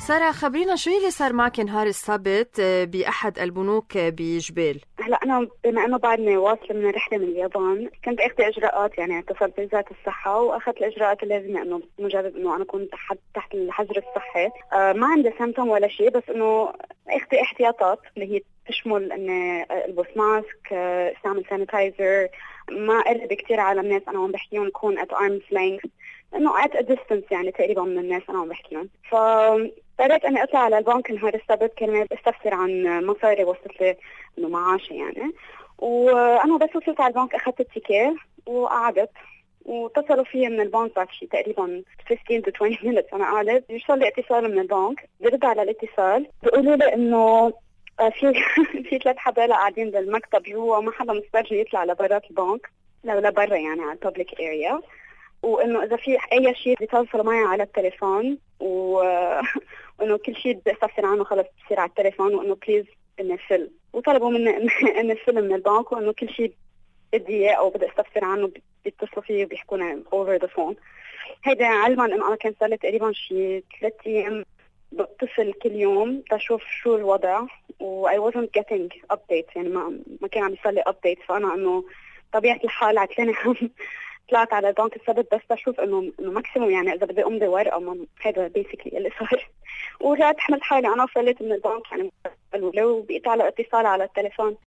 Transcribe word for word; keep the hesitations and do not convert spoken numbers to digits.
سارة، خبرينا شو اللي صار معك نهار السبت بأحد البنوك بجبال؟ هلا أنا بما إنه بعدني واصلة من رحلة من اليابان، كنت أخذ إجراءات، يعني اتصلت بوزارة الصحة وأخذت الإجراءات اللازمة إنه مجرد إنه أنا كنت تحت تحت الحجر الصحي. آه ما عندي سيمتوم ولا شيء، بس إنه أخذ احتياطات اللي هي تشمل إن البس ماسك، استعمل سانيتايزر، ما أقرب كتير على الناس أنا عم بحكيهم، كون at arm's length، إنه at a distance يعني تقريبا من الناس أنا عم بحكيهم. ف قررت اني اطلع على البنك نهار السبت كرمال استفسر عن مصاري وصلت لي انه معاشي يعني. وانا بس وصلت على البنك اخذت التيكيه وقعدت، واتصلوا فيي من البنك بعد شيء تقريبا خمستاشر to عشرين minutes انا قعدت، يوصل لي اتصال من البنك، برد على الاتصال بيقولوا لي انه في في ثلاث حبايب قاعدين بالمكتب جوا وما حدا مسترجي يطلع لبرات البنك لبرا يعني على الببليك اريا، وانه اذا في اي شيء بيتواصلوا معي على التليفون و... وانه كل شيء بدي استفسر عنه خلص بصير على التليفون، وانه بليز اني فل، وطلبوا مني اني فل من البنك، وانه كل شيء بدي اياه او بدي استفسر عنه بيتصلوا فيه وبيحكونا اوفر ذا فون. هيدا علما انه انا كان صار لي تقريبا شي ثلاث ايام بتصل كل يوم تشوف شو الوضع، و I wasn't getting updates، يعني ما ما كان عم يصير لي updates. فانا انه طبيعة الحال عتلاني طلعت على البنك السبت بس بشوف انه انه ماكسيموم يعني اذا بدي امضي ورقه، هذا بيسكلي اللي صار. ورجعت حملت حالي انا وصلت من البنك يعني، ولو بقيت على اتصال على التليفون.